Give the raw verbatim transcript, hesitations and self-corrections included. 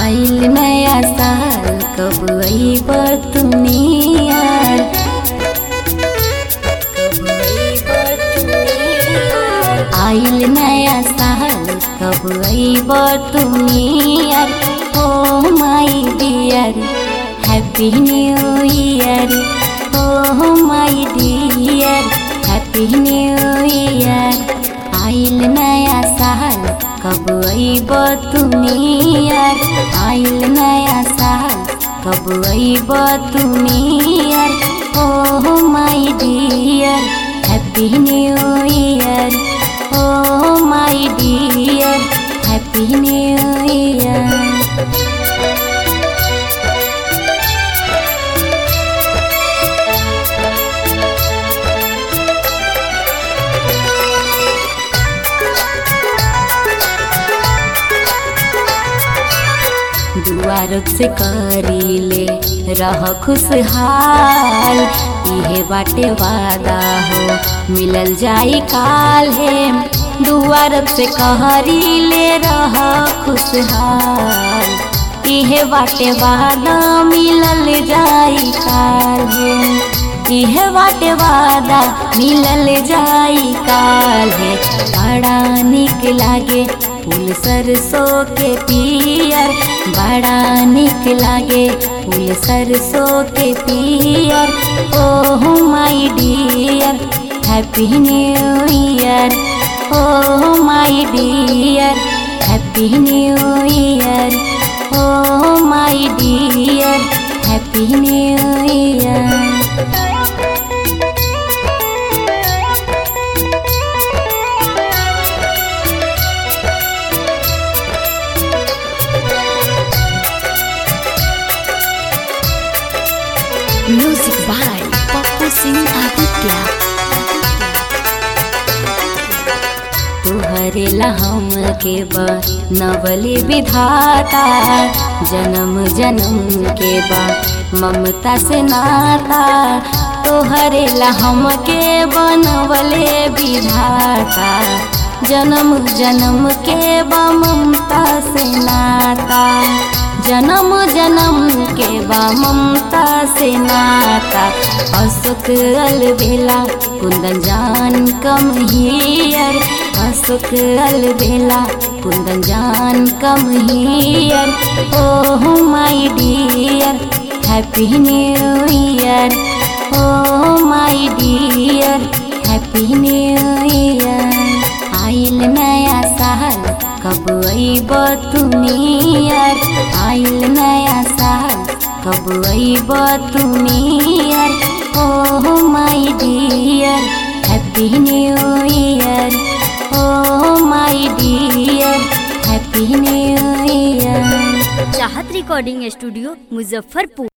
आइल नया साल कब अइब तू नियर, कब अइब तू नियर। आइल नया साल कब अइब तू near, oh my dear happy new year, oh my dear happy new year. आइल नया साल कब अइब तू नियर, आइल नया साल कब अइब तू near, oh my dear happy new year, oh my dear happy new year. दुआरत से करीले रह खुशहाल, इहे बाटे वादा हो मिलल जाई काल है। दुआरत से करीले रह खुशहाल, इहे बाटे वादा मिलल जाई काल है, इहे बाटे वादा मिलल जाई काल है। बड़ा निक लागे फूल सरसों के पियर, बड़ा निक लागे फूल सरसों के पियर, oh my dear happy new year, oh my dear happy new year, oh my dear happy new year. Music by Pappu Singh Aditya. तुहरे हम के बा नवले विधाता, जन्म जन्म के बा ममता से नाता। तुहरे हम के बनवले विधाता, जन्म जन्म के बा ममता से नाता, जन्म जन्म के बा ममता से नाता। अशोक अलबेला कुंदन जान कम हियर, अशोक अलबेला कुंदन जान come here, oh my dear happy new year, oh my dear happy new year. आइल नया साल कब अइब तू नियर, आइल नया साल कब अइब तू near, oh my dear happy new year, oh my dear happy new year. Chahat recording studio Muzaffarpur.